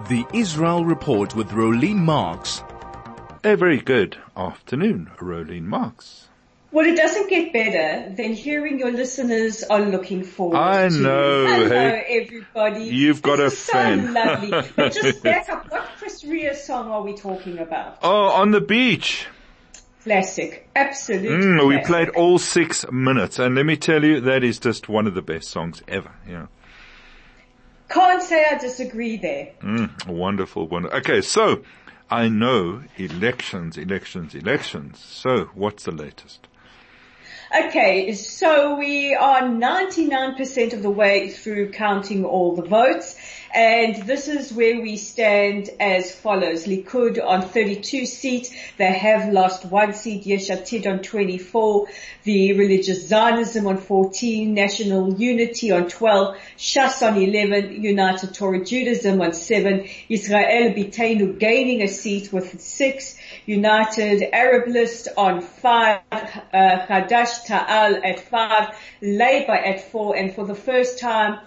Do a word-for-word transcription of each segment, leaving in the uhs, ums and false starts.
The Israel Report with Rolene Marks. A very good afternoon, Rolene Marks. Well, it doesn't get better than hearing your listeners are looking forward I to. know. Hello, Hey, everybody. you've got this a is fan. So lovely. But just back up. What Chris Rea song are we talking about? Oh, On the Beach. Classic. Absolute Mm, we classic. played all six minutes, and let me tell you, that is just one of the best songs ever. Yeah. Can't say I disagree there. Mm, wonderful, wonderful. Okay, so I know elections, elections, elections. So what's the latest? Okay, so we are ninety-nine percent of the way through counting all the votes, and this is where we stand as follows. Likud on thirty-two seats, they have lost one seat. Yesh Atid on twenty-four, the Religious Zionism on fourteen, National Unity on twelve, Shas on eleven, United Torah Judaism on seven, Israel Biteinu gaining a seat with six, United Arab List on five, uh, Hadash Ta'al at five, Labour at four, and for the first time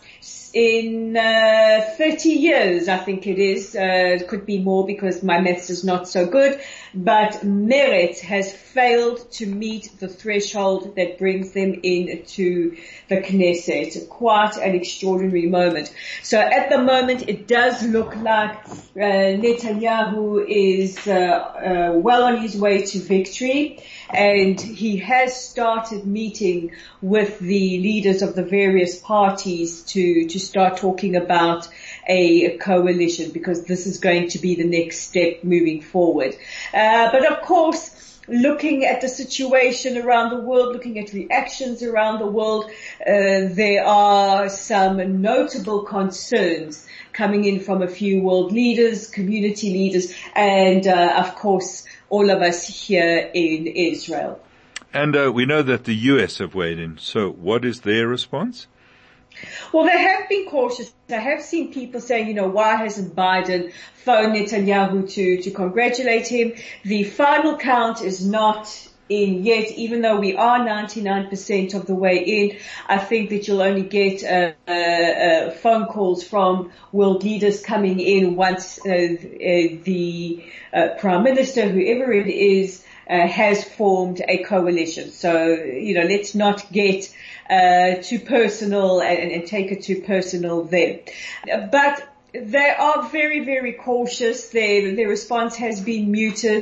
in uh, thirty years, I think it is, uh, it could be more because my maths is not so good, but Meretz has failed to meet the threshold that brings them into the Knesset. Quite an extraordinary moment. So at the moment, it does look like uh, Netanyahu is uh, uh, well on his way to victory, and he has started meeting with the leaders of the various parties to, to start talking about a coalition, because this is going to be the next step moving forward. Uh, but of course, looking at the situation around the world, looking at reactions around the world, uh, there are some notable concerns coming in from a few world leaders, community leaders, and uh, of course, all of us here in Israel. And uh, we know that the U S have weighed in. So what is their response? Well, they have been cautious. I have seen people saying, you know, why hasn't Biden phoned Netanyahu to, to congratulate him? The final count is not in yet, even though we are ninety-nine percent of the way in. I think that you'll only get uh, uh, uh, phone calls from world leaders coming in once uh, uh, the uh, Prime Minister, whoever it is, uh, has formed a coalition. So, you know, let's not get uh too personal and, and take it too personal there. But they are very, very cautious. Their, their response has been muted.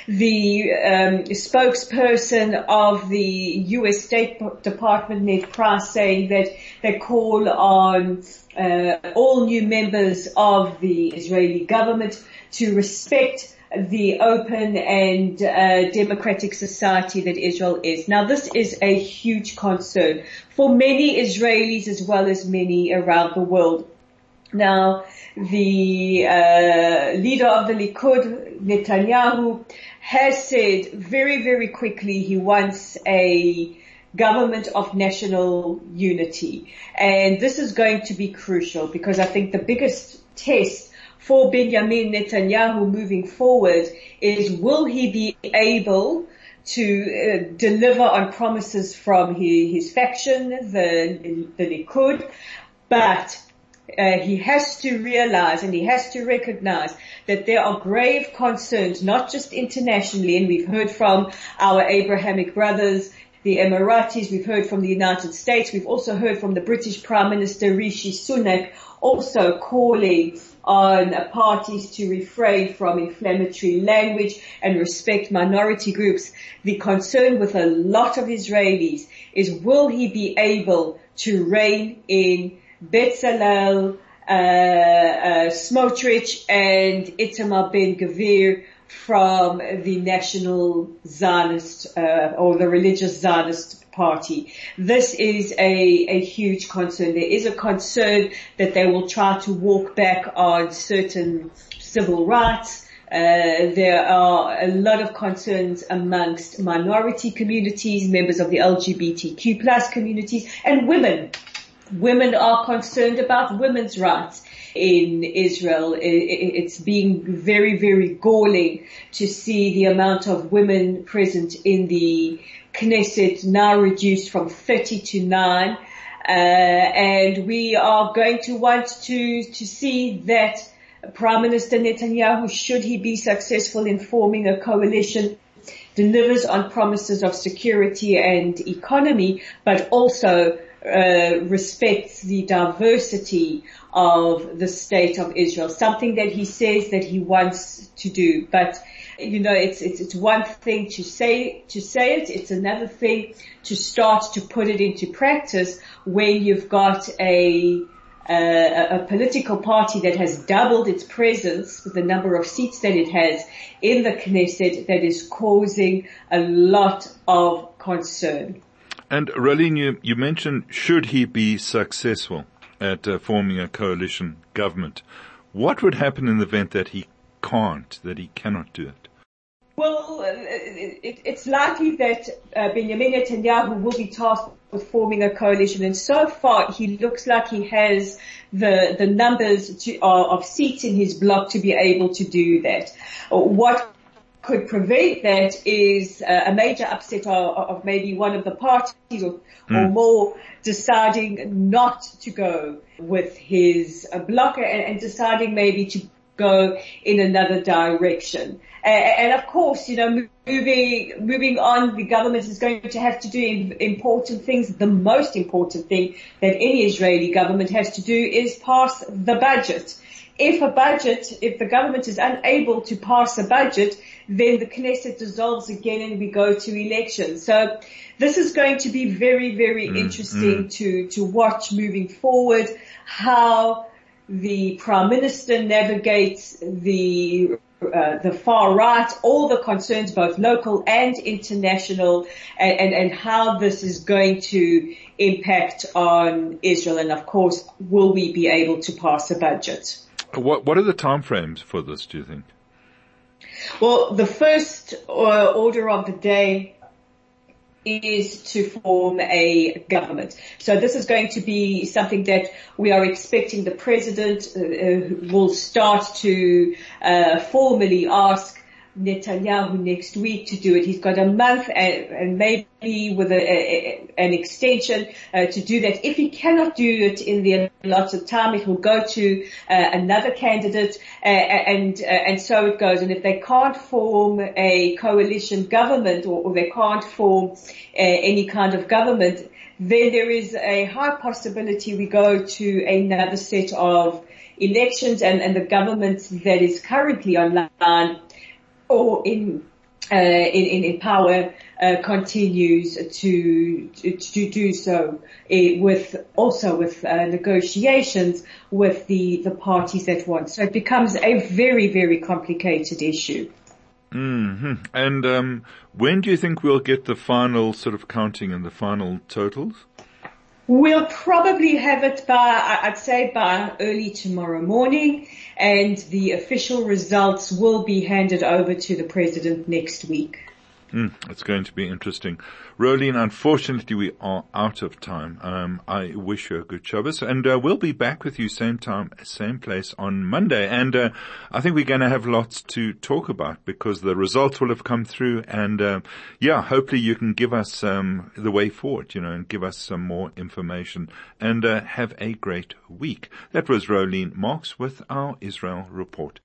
The um, spokesperson of the U S State Department, Ned Price, saying that they call on uh, all new members of the Israeli government to respect the open and uh, democratic society that Israel is. Now, this is a huge concern for many Israelis as well as many around the world. Now, the uh, leader of the Likud, Netanyahu, has said very, very quickly he wants a government of national unity. And this is going to be crucial, because I think the biggest test for Benjamin Netanyahu moving forward is, will he be able to uh, deliver on promises from his, his faction, the, the Likud, but uh, he has to realize and he has to recognize that there are grave concerns, not just internationally, and we've heard from our Abrahamic brothers, the Emiratis, we've heard from the United States, we've also heard from the British Prime Minister Rishi Sunak, also calling on parties to refrain from inflammatory language and respect minority groups. The concern with a lot of Israelis is, will he be able to rein in Bezalel, uh, uh, Smotrich and Itamar Ben-Gvir from the National Zionist, uh, or the Religious Zionist Party. This is a, a huge concern. There is a concern that they will try to walk back on certain civil rights. Uh, there are a lot of concerns amongst minority communities, members of the L G B T Q plus communities, and women. Women are concerned about women's rights in Israel. It's being very, very galling to see the amount of women present in the Knesset now reduced from thirty to nine. Uh, and we are going to want to, to see that Prime Minister Netanyahu, should he be successful in forming a coalition, delivers on promises of security and economy, but also uh, respects the diversity of the state of Israel, something that he says that he wants to do. But, you know, it's, it's, it's one thing to say, to say it. It's another thing to start to put it into practice when you've got a, a, a political party that has doubled its presence with the number of seats that it has in the Knesset that is causing a lot of concern. And Roelien, you, you mentioned, should he be successful at uh, forming a coalition government, what would happen in the event that he can't, that he cannot do it? Well, it, it, it's likely that uh, Benjamin Netanyahu will be tasked with forming a coalition, and so far he looks like he has the the numbers to, uh, of seats in his bloc to be able to do that. What could prevent that is uh, a major upset of, of maybe one of the parties or, mm. or more deciding not to go with his uh, bloc and, and deciding maybe to go in another direction. Uh, and of course, you know, moving, moving on, the government is going to have to do important things. The most important thing that any Israeli government has to do is pass the budget. If a budget, if the government is unable to pass a budget, then the Knesset dissolves again and we go to elections. So this is going to be very, very mm, interesting mm. to, to watch moving forward, how the Prime Minister navigates the uh, the far right, all the concerns, both local and international, and, and, and how this is going to impact on Israel. And of course, will we be able to pass a budget? What What are the timeframes for this, do you think? Well, the first uh, order of the day is to form a government. So this is going to be something that we are expecting the president uh, uh, will start to uh, formally ask Netanyahu next week to do it. He's got a month and, and maybe with a, a, an extension uh, to do that. If he cannot do it in the allotted time, it will go to uh, another candidate, uh, and uh, and so it goes. And if they can't form a coalition government, or, or they can't form uh, any kind of government, then there is a high possibility we go to another set of elections, and, and the government that is currently online or in, uh, in, in power, uh, continues to, to, to do so, uh, with, also with, uh, negotiations with the, the parties that want. So it becomes a very, very complicated issue. Mm-hmm. And, um, when do you think we'll get the final sort of counting and the final totals? We'll probably have it by, I'd say by early tomorrow morning, and the official results will be handed over to the president next week. Mm, it's going to be interesting. Roelien, unfortunately we are out of time. Um, I wish you a good Shabbos, and uh, we'll be back with you same time, same place on Monday. And uh, I think we're going to have lots to talk about because the results will have come through, and uh, yeah, hopefully you can give us um, the way forward, you know, and give us some more information. And uh, have a great week. That was Roelien Marks with our Israel Report.